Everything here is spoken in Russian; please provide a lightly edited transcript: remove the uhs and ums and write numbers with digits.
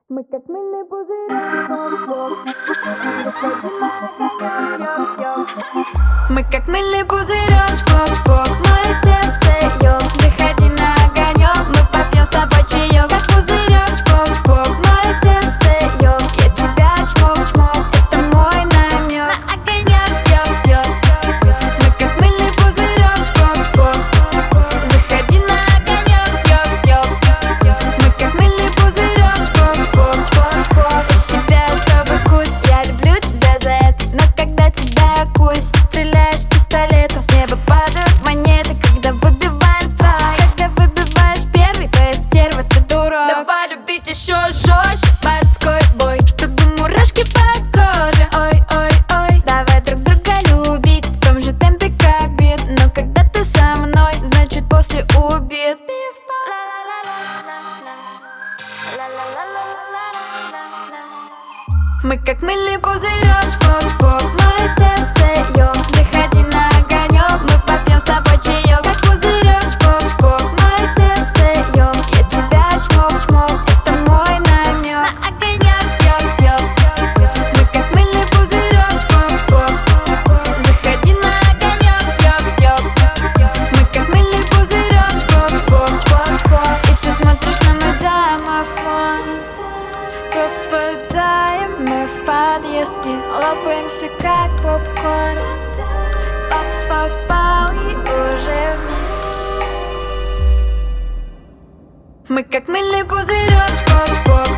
Мы как мыльный пузырь, мы как мыльный пузырек, чпок-чпок, мое сердце, йо, заходи на огонек, мы попьем с тобой чаек. Как пузырек, чпок-чпок, мое сердце, йо, я тебя чмок-чмок, это мой намек. На огонек, йо-йо, мы как мыльный пузырек, чпок-чпок, заходи на огонек, йо-йо, мы как мыльный пузырек, чпок-чпок, чпок-чпок. У тебя особый вкус, я люблю тебя за это, но когда тебя я кусь, стреляешь пистолетом, с неба падают монеты, когда выбиваем страйк. Когда выбиваешь первый, то я стерва, ты дурак. Давай любить еще жестче, морской бой, чтобы мурашки по коже. Ой-ой-ой, давай друг друга любить в том же темпе, как бит. Но когда ты со мной, значит после убит. Мы как мыльный пузырек, чпок-чпок, мое сердце, йо, заходи на огонек, мы попьем с тобой чаек. Как пузырек, чпок-чпок, мое сердце, йо, я тебя чмок-чмок, это мой намек. На огонек, йо-йо, мы как мыльный пузырек, чпок-чпок, заходи на огонек, йо-йо, мы как мыльный пузырек, чпок-чпок, чпок-чпок. И ты смотришь на мой домофон, попадаем мы в подъезд и лопаемся как попкорн. Попал и уже вместе. Мы как мыльный пузырек, чпок-чпок,